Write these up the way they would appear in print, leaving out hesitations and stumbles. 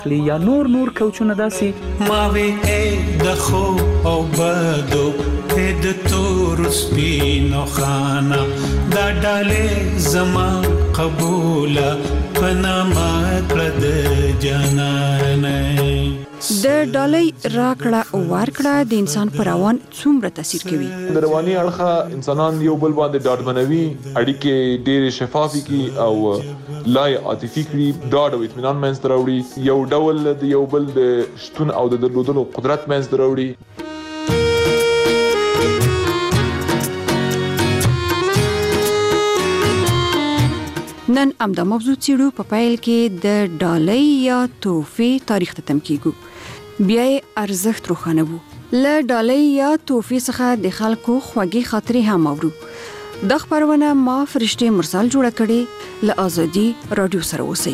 کلی یا نور کوچونه داسي ماوي د خو او بدو د تور سپینو خانه دا ډاله زما قبول پنامه کړ د جانانه. د ډالۍ راکړه ورکړه د انسان پر روان څومره تاثیر کوي. د رواني اړخه انسانان یو بل باندې ډاډمنوي، اړیکې ډېرې شفافي کی او لای عاطفي کړي، ډاډ او اطمینان منځ ته راوړي، یو ډول د یو بل د شتون او د درلودلو قدرت منځ ته راوړي. نن امدا موضوع چیرو په پیل کې د ډالۍ یا تحفې تاریخ ته تم کیږو. بیا یې ارزښت روښانه وو. له ډالۍ یا تحفې څخه د خلکو خوږې خاطرې هم اورو. د خبرونه ما فرشته مرسل جوړه کړې. له ازادي رادیو سره اوسئ.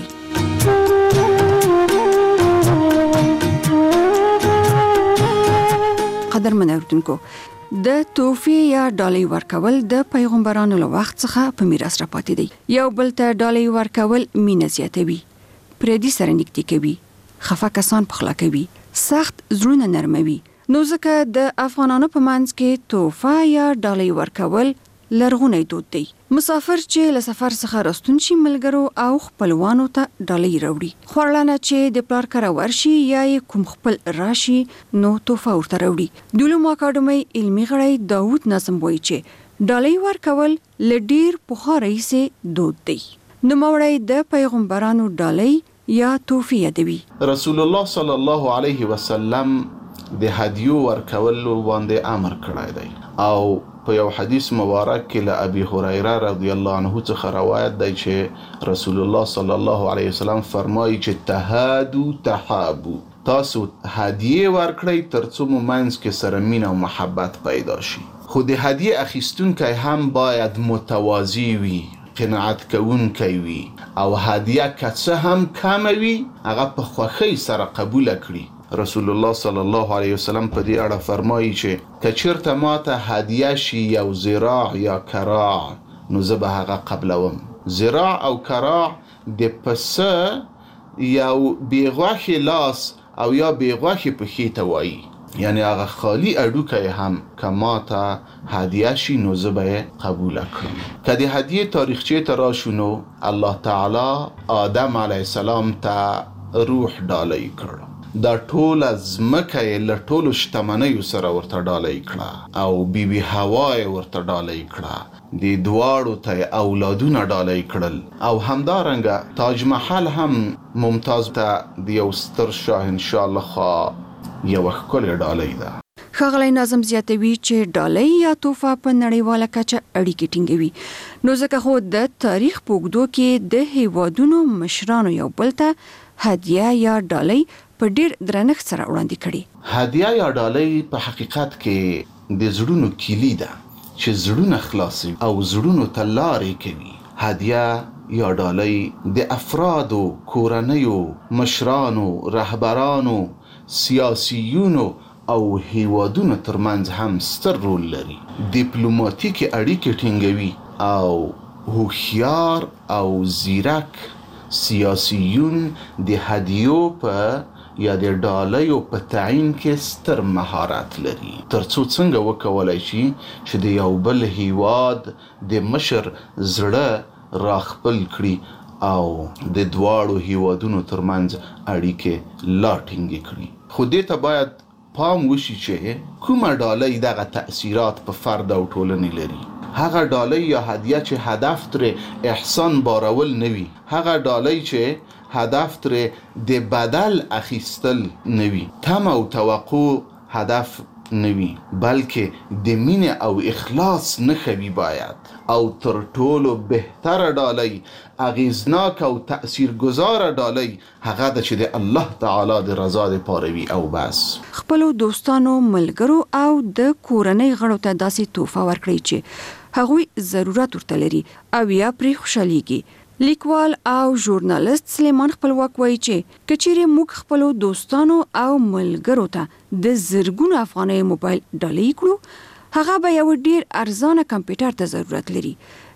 قدرمن اوردونکو، د تحفې یا ډالۍ ورکول د پیغمبرانو له وخت څخه په میراث راپاتې دی. یو بل ته ډالۍ ورکول مینه زیاتوي، پردي سره نږدې کوي، خفه کسان پخلا کوي، سخت زړونه نرموي. نو ځکه د افغانانو په منځ کې تحفه یا ډالۍ ورکول لرغونی دود دی. مسافر چې له سفر څخه راستون شي ملګرو او خپلوانو ته ډالۍ راوړي. خورلانه چې د پلار کره ورشي یا کوم خپل راشي نو تحفه ورته راوړي. د علومو اکاډمۍ علمي غړی داود نظم وایي چې ډالۍ ورکول له ډیر پخوا راهیسې دود دی. نوموړی د پیغمبرانو ډالۍ یا تحفې یادوي. رسول الله صلی الله علیه وسلم د هدیو ورکولو باندې امر کړی دی او په یو حدیث مبارک کې له ابي هريره رضی الله عنه څخه روایت دی چې رسول الله صلی الله علیه وسلم فرمایي چې تهادو تحابو، تاسو هدیه ورکړئ ترڅو مو منځ کې سره مینه او محبت پیدا شي. خو د هدیه اخیستونکی هم باید متواضع وي، قناعت کوونکی وي او هدیه که څه هم کمه وي هغه په خوښۍ سره قبول کړي. رسول الله صلی الله علیه وسلم په دې اړه فرمایي چې که چېرته ماته هدیه شي یو ذراع یا کراع نو زه به هغه قبلوم. ذراع او کراع د پسه یو بېغوښې لاس او یا بېغوښې پښې ته وایي، یعنی هغه خالی اډوکی هم که ماته هدیه شي نو زه به یې قبوله کړم. که د هدیې تاریخچې ته راشو نو الله تعالی آدم علیه السلام ته روح ډالۍ کړ. دا ټول ځمکه یې له ټولو شتمنیو سره ورته ډالۍ کړه او بیبي حوا یې ورته ډالۍ کړه. د دواړو ته اولادونه ډالۍ کړل او همدارنګه تاج محل هم ممتاز ته د یو ستر شاهنشاه لخوا یوه ښکلې ډالۍ ده. ښاغلی ناظم زیاتوي چې ډالۍ یا تحفه په نړیواله کچه اړیکې ټینګوي. نو ځکه خو د تاریخ په اوږدو کې د هیوادونو مشرانو یو بل ته هدیه یا ډالۍ په ډیر درنښت سره وړاندې کړي. هدیه یا ډالۍ په حقیقت کې د زړونو کیلي ده چې زړونه خلاصوي او زړونو ته لارې کوي. هدیه یا ډالۍ د افرادو، کورنیو، مشرانو، رهبرانو، سیاسیونو او هیوادونو ترمنځ هم ستر رول لري. ډیپلوماتیکي اړیکې ټینګوي او هوښیار او زیرک سیاسیون د هدیو په یا د ډالۍ په تعیین کې ستر مهارت لري ترڅو څنګه وکولای شي چې د یو بل هیواد د مشر زړه راخپل کړي او د دواړو هیوادونو ترمنځ اړیکې لا ټینګې کړي. خو دې ته باید پام وشي چې کومه ډالۍ دغه تأثیرات په فرد او ټولنې لري. هغه ډالۍ یا هدیه چې هدف ترې احسان بارول نه وي، هغه ډالۍ چې هدف ترې د بدل اخیستل نه وي، تمه او توقع هدف نه وي، بلکې د مینې او اخلاص نښه وي باید. او تر ټولو بهتره ډالۍ، اغیزناک او تاثیرګذاره ډالۍ هغه ده چې د الله تعالی د رضا دپاره وي او بس. خپلو دوستانو، ملګرو او د کورنۍ غړو ته داسې تحفه ورکړئ چې هغوی ضرورت ورته لري او یا پرې خوشحالیږي. لیکوال او ژورنالیست سلیمان خپلواک وایي چې که چیرې موږ خپلو دوستانو او ملګرو ته د زرګونو افغانۍ موبایل ډالۍ کړو، هغه به یو ډیر ارزانه کمپیوټر ته ضرورت لري.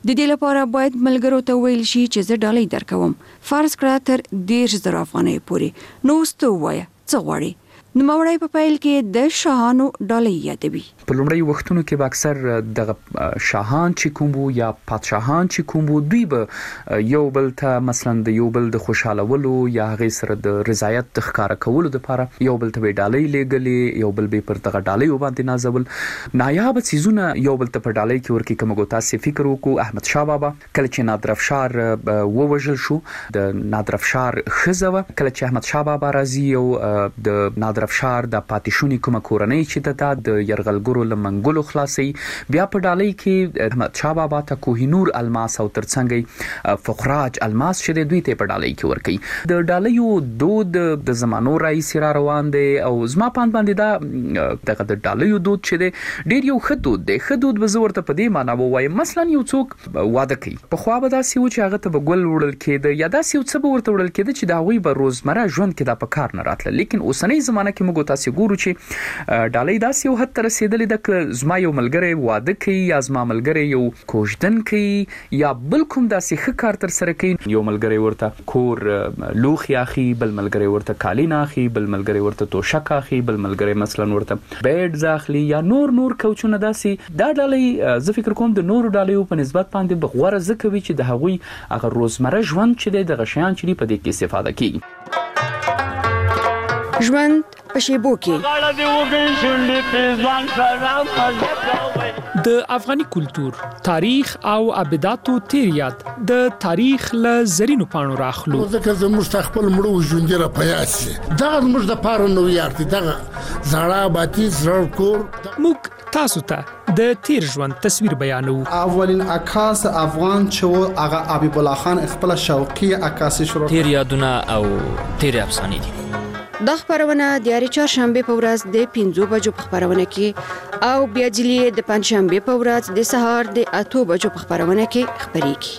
د دې لپاره باید ملګرو ته ویل شي چې زه ډالۍ درکوم، فرض کړه تر 10,000 افغانۍ پورې. نو ستو وایه څه غواړي؟ نوموړی په پیل کې د شاهانو ډالۍ یادوي. په لومړی وختونو کې به اکثر د شاهان چې کوم وو یا پادشاهان چې کوم وو دوی به یو بل ته مثلا د یو بل د خوشالولو یا هغه سره د رضایت د ښکارا کولو لپاره یو بل ته ډالۍ لګلې، یو بل به پر دغه ډالۍ باندې نازول. نایاب څیزونه یو بل ته په ډالۍ کې ورکی. کوم تاسو فکر وکړو احمد شاه بابا کله چې نادر افشار ووژل شو، د نادر افشار خزوه کله چې احمد شاه بابا راځي او د نادر افشار د پاتیشونی کومه کورنۍ چې د يرغلګرو لمنګلو خلاصي، بیا په ډالۍ کې احمد شاه بابا ته کوهینور الماس او ترڅنګ فخراج الماس چې دوی ته په ډالۍ کې ورکي. د ډالۍ دود د زمانو رئیس را روان دي او زما پاند باندې دا دغه د ډالۍ دود چې دی ډیر یو خدود دی. خدود به زورته په دې معنی ووایم مثلا یو څوک واده کوي، په خوا به داسې و چې هغه ته به ګل وړل کېده یا داسې یو څه به ورته وړل کېده چې د هغوی به روزمره ژوند کې دا په کار نه راتله. لیکن اوسنۍ زمانه کې موږ تاسو ګورو چې ډالۍ داسې یو حد ته رسیدلې ده چې زما یو ملګری واده کوي یا زما ملګری یو کوژدن کوي یا بل کوم داسې ښه کار تر سره کوي، یو ملګری ورته کور لوښي اخی، بل ملګری ورته کالین اخی، بل ملګری ورته توشک اخی، بل ملګری مثلا ورته بیډ ځاخلي یا نور کوچونه. داسې دا ډالۍ زه فکر کوم د نورو ډالۍ په نسبت باندې بغوره زکوي چې د هغوی هغه روزمره ژوند چې د غشیان چې په دې کې استفاده کوي. ژوند په شیبو کې د افغاني کلچر، تاریخ او ابداتو تیر یاد د تاریخ له زرینو پاڼو راخلو. ځکه زموږ خپل مړو ژوند را پیاسي دا زموږ د پاره نو یارتي دا زړه باتی زړه کور. موږ تاسو ته د تیر ژوند تصویر بیانو. اولین عکاس افغان چې هغه حبیب الله خان خپل شوقي عکاسي شروع تیر یادونه او تیر افسانې دي. دا خبرونه د چهارشنبه په ورځ د 5 بجو په خبرونه کې او بیا ځلې د پنځشنبه په ورځ د سهار د 8 بجو په خبرونه کې خبرېږي.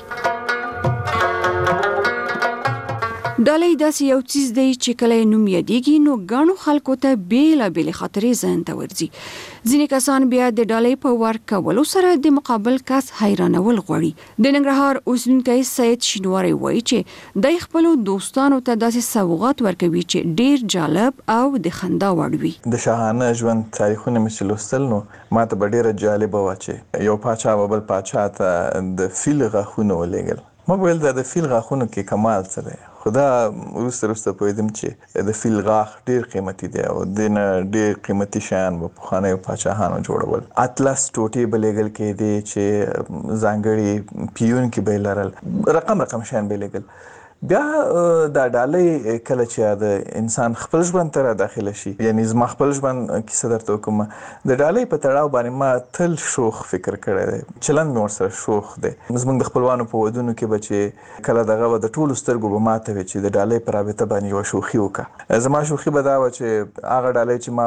ډالۍ داسې یو څیز دی چې کله نوم یادېږي نو ګڼو خلکو ته بیلابېلې خاطرې ذهن ته ورځي. ځینې کسان بیا د ډالۍ په ورکولو سره د مقابل کس حیرانول غواړي. د ننګرهار اوسیدونکی سید شینواری وایي چې د خپل دوستانو ته داسې سوغات ورکوي چې ډیر جالب او د خندا وړ وي. د شاهانه ژوند تاریخونه مې لوستل نو ماته به ډیره جالبه و چې یو پاچا بل پاچا ته د فیل غاښونه ولېږل. ما ویل د فیل غاښونو کې کمال څه دی؟ خدا وروسته پوهیدم چې د فیل غاښ ډیر قیمتي دی او د ډیر قیمتي شیان په پخوانیو پاچاهانو جوړول. اتلس ټوټې به لېږل کېدې چې ځانګړي پیون کې به لرل، رقم شیان به لېږل. بیا دا ډالۍ کله چې د انسان خپل ژوند ته را داخله شي، یعنی زما خپل ژوند کیسه درته وکم، د ډالۍ په تړاو باندې ما تل شوخ فکر کړی دی، چلند مې ورسره شوخ دی. زموږ د خپلوانو په ودونو کې به چې کله دغه د ټولو سترګو به ماته وي چې د ډالۍ په رابطه باندې یوه شوخي وکړه. زما شوخي به دا وه چې هغه ډالۍ چې ما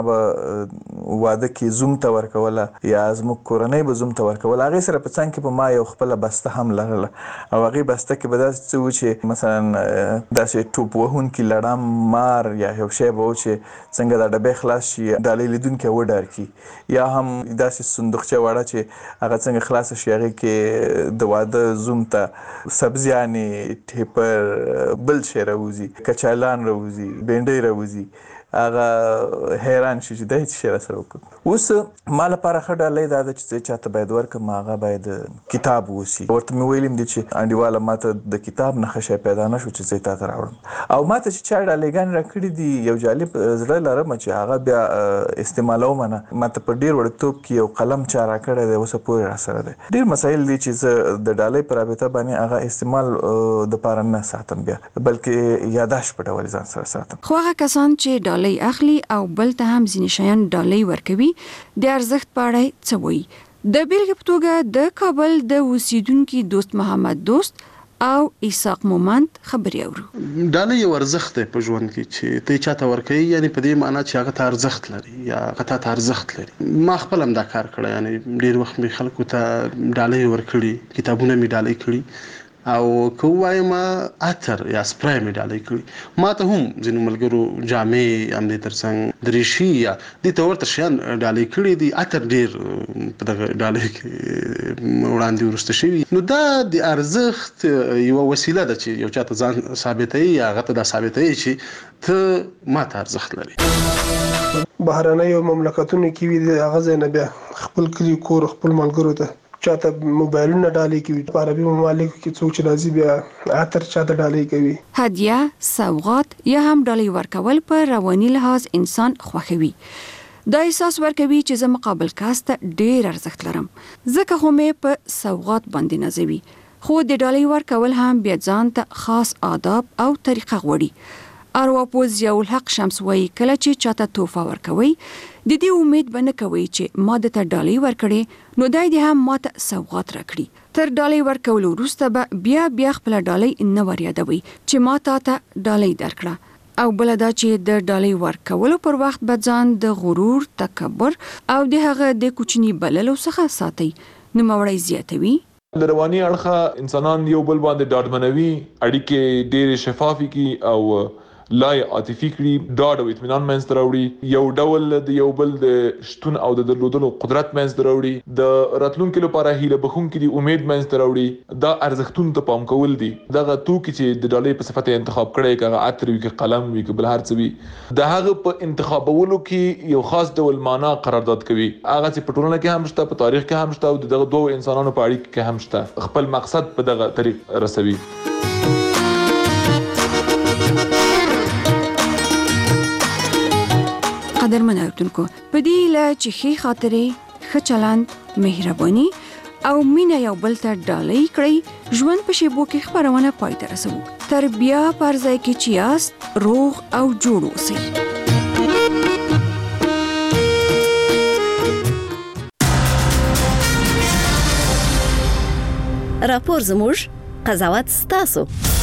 به واده کې زوم ته ورکوله یا زموږ کورنۍ به زوم ته ورکوله، هغې سره په څنګ کې به ما یو خپله بسته هم لرله او هغې بسته کې به داسې څه و چې مثلا داسې ټوپ وهونکي لړم مار یا یو شی به و چې څنګه دا ډبې خلاص شي ډالۍ لیدونکی وډار کړي، یا هم داسې صندوقچه وړه چې هغه څنګه خلاصه شي هغې کې د واده زوم ته سبزیانې، ټیپر، بل شی راوځي، کچالان راوځي، بینډۍ راوځي، هغه حیران شي چې دا هیڅ شی را سره وکړو. اوس ما لپاره ښه ډالۍ دا ده چې چاته باید ورکړم هغه باید کتاب اوسي. ورته مې ویلي دي چې انډیواله ماته د کتاب نه ښه شی پیدا نه شو چې زه یې تا ته راوړم. او ماته چې چا ډالۍ راکړي دي یو جالب زړه لرم چې هغه بیا استعمالوم نه. ماته په ډېر وړکتوب کې یو قلم چا راکړی دی، اوسه پورې را سره دی. ډېر مسایل دي چې زه د ډالۍ په رابطه باندې هغه استعمال دپاره نه ساتم بیا، بلکې یاداشت په ډول ځان سره ساتم. خو هغه کسان چې ډالۍ اخلي او بل ته هم ځینې شیان ډالۍ ورکوي د ارزښت په اړه څه وایي. د بیلګې په توګه د کابل د اوسیدونکي دوست محمد دوست او اسحاق مومند خبرې اورو. ډالۍ یو ارزښت دی په ژوند کې چې ته چاته ورکوي، یعنی په دې معنی چې هغه ته ارزښت لري یا هغه ته ارزښت لري. ما خپل هم دا کار کړی، یعنی ډېر وخت مې خلکو ته ډالۍ ورکړي، کتابونه مې ډالۍ کړي او کووایم اتر یا سپرای مې ډالۍ کړي. ما ته هم ځینو ملګرو جامې هم دې ترڅنګ دریشي یا دې ته ورته شیان ډالۍ کړي دي. اتر ډیر په دغه ډالۍ کې وړاندې ورسته شوي. نو دا د ارزښت یو وسیله ده چې یو چاته ځان ثابتوي یا هغه ته دا ثابتوي چې ته ما ته ارزښت لري. بهرنیو مملکتونو کې وي د هغه ځای نه بیا خپل کلی کور خپل ملګرو ته چاته موبایلونه ډالۍ کوي. په عربي ممالکو کې څوک چې راځي بیا عطر چاته ډالۍ کوي. هدیه، سوغات یا هم ډالۍ ورکول په رواني لحاظ انسان خوښوي. دا احساس ورکوي چې زه مقابل کس ته ډېر ارزښت لرم، ځکه خو مې په سوغات باندې نازوي. خو د ډالۍ ورکول هم بیا ځان ته خاص آداب او طریقه غواړي. ارواپوز یو الحق شمس وایي کله چې چاته تحفه ورکوي د دې امید به نه کوي چې ما د ته ډالۍ ورکړې نو دای دې هم ماته سوغات راکړي. تر ډالۍ ورکولو وروسته به بیا خپل ډالۍ نه ور یادوي چې ما ته ډالۍ درکړه. او بل دا چې د ډالۍ ورکولو پر وخت به ځان د غرور، تکبر او د هغه د کوچني بللو څخه ساتي. نو مړی زیاتوي. د رواني اړخه انسانان یو بل باندې ډاډمنوي، اړیکې ډېرې شفافي کی او لای عاطفي کړي، ډاډ او اطمینان منځ ته راوړي، یو ډول د یو بل د شتون او د درلودلو قدرت منځ ته راوړي، د راتلونکو لپاره هیله بخښونکي دي، امید منځ ته راوړي. دا ارزښتونو ته پام کول دي. دغه توکي چې د ډالۍ په صفت انتخاب کړي، کغه عطر وي، که قلم وي، که بل هر څه وي، د هغه په انتخابولو کې یو خاص ډول معنا قرارداد کوي. هغه چې په ټولنه کې هم شته، په تاریخ کې هم شته او دغه دوه انسانانو په اړیکه کې هم شته، خپل مقصد په دغه طریق رسوي. قدرمن اوردونکو، په دې له چې ښې خاطرې، ښه چلند، مهرباني او مینه یو بل ته ډالۍ کړئ، ژوند په شیبو کې خبرونه پای ته رسوو. تر بیا پر ځای کې چې یاست روغ او جوړ اوسئ. راپور زموږ، قضاوت ستاسو.